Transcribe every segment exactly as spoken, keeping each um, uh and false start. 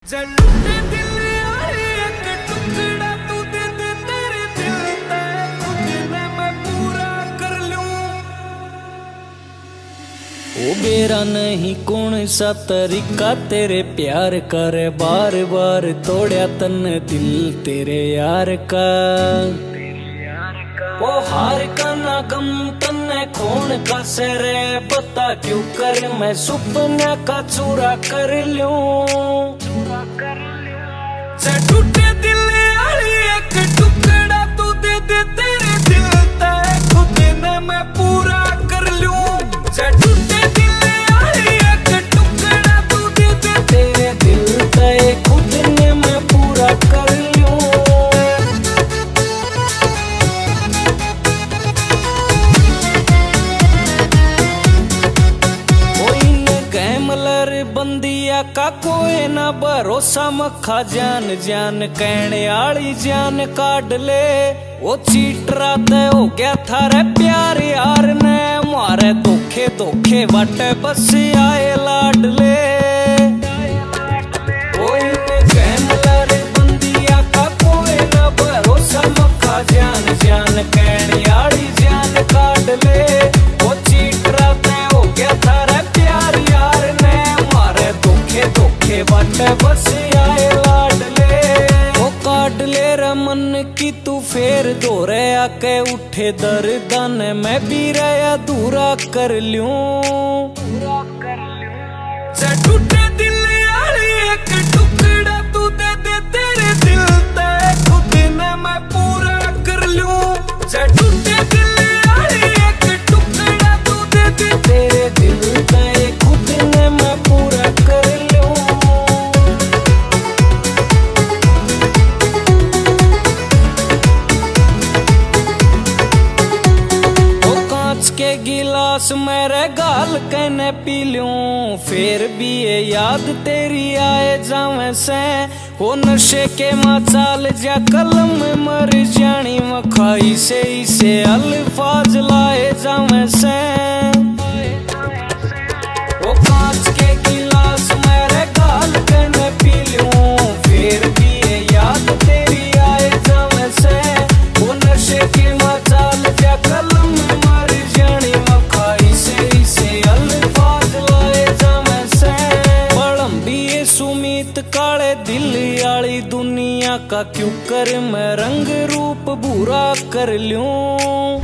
टूटे दिल यारे एक टुकड़ा तू दे दे तेरे दिल ते खुद ने मैं पूरा कर लूं। ओ मेरा नहीं कौन सा तरीका तेरे प्यार करे, बार बार तोड़या तन दिल तेरे यार का। वो हार का ना गम तन्ने कौन का सरे, बता क्यों कर मैं सुपने का चूरा कर लूं। टूटे दिल यारी एक टुकड़ा तू दे दे तेरे दिल ते खुद ने मैं पूरा कर लूं। टूटे दिल यारी एक टुकड़ा तू दे दे तेरे दिल ते खुद ने मैं पूरा कर लूं। बंदिया का कोई ना भरोसा मखा, जान जान कहने आली जान काट ले। वो चीटरा ते हो गया थारे प्यार यार ने, मारे धोखे धोखे वाटे बस आए लाड ले। कोई कहने बंदिया का कोई ना भरोसा मखा, जान जान कहने आली जान काट ले। वो चीटरा ते हो गया थारे प्यार यार ने, धोखे बाटे बस आए लाड ले। वो काट ले रमन की तू फेर दोरे आके उठे दर्दन, मैं भी रहा दूरा कर लूं। टूटे दिल यारी एक टुकड़ा तू दे दे तेरे दिल ते खुद ने मैं पूरा कर लूं। टूटे दिल यारी एक टुकड़ा तू दे दे तेरे दिल ते खुद ने मैं पूरा कर लूं। के गिलास मेरे गाल कहने पी लूं, फिर भी ये याद तेरी आए जावे से। वो नशे के मचाल जा कलम मर जानी मखाई से, इसे अल्फाज लाए जावे से। वो कांच के गिलास मेरे गाल कहने पी लूं, फिर भी ये याद तेरी आए जावे से। वो नशे के मचाल जा कलम काले दिल आली दुनिया का क्यों कर मैं रंग रूप बुरा कर लूं।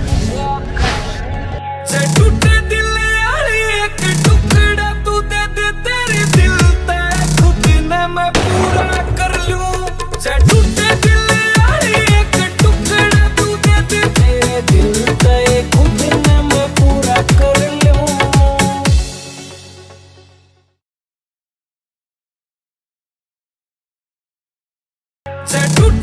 टूटे दिल यारी एक टुकड़ा तू दे दे तेरे दिल ते खुद ने मैं पूरा कर लूं। टूटे दिल यारी एक टुकड़ा तू दे दे तेरे दिल ते खुद ने मैं पूरा कर लूं। टूटे